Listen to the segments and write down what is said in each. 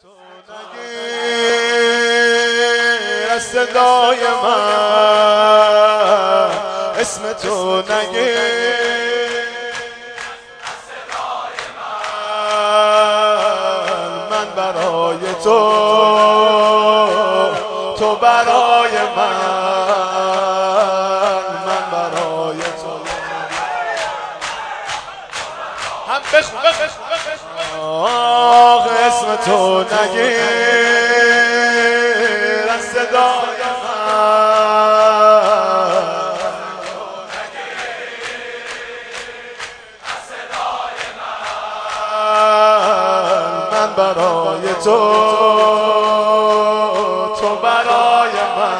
نگیر از صدای من، اسم تو نگیر از صدای من برای تو برای من برای تو. هم بخون آه اسم تو نگیر از صدای من برای تو برای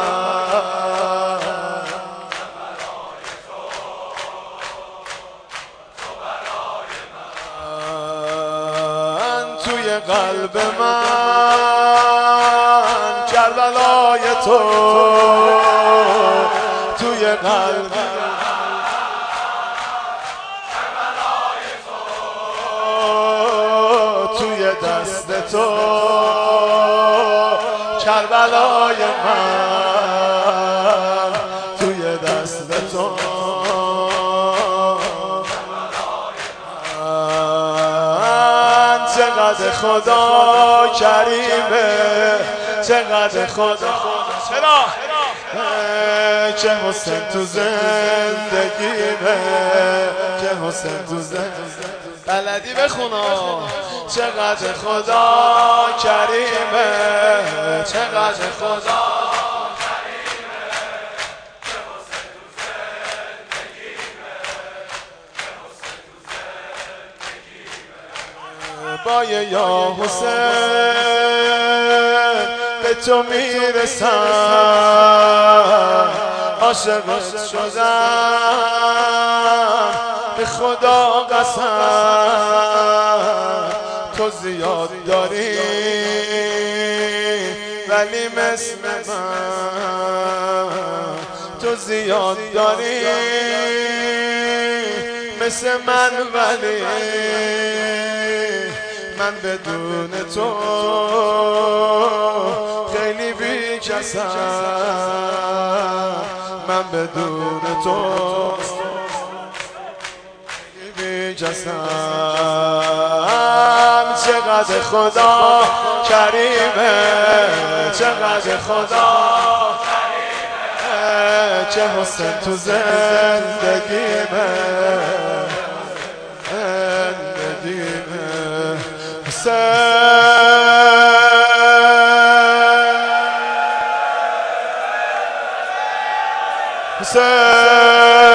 من توی قلب من کربلای تو، توی قلب توی دست تو کربلای من، توی دست تو من. چقدر خدا کریمه، چقدر خدا چرا چه حسن تو زندگیمه، چه حسن تو زندگیمه. بلدی بخونا چقدر خدا کریمه، چقدر خدا کریمه، چه حسن تو زندگیمه، چه حسن تو زندگیمه. با یا حسین به تو میرسم، عاشقت شدم به خدا قسم. تو زیاد داری ولی مثل من، تو زیاد داری مثل من، ولی من بدون تو خیلی بی‌کسم، من بدون تو بی‌کسم. چقدر خدا کریمه، چقدر خدا کریمه، چه حسن تو زندگیمه، زندگیمه. حسین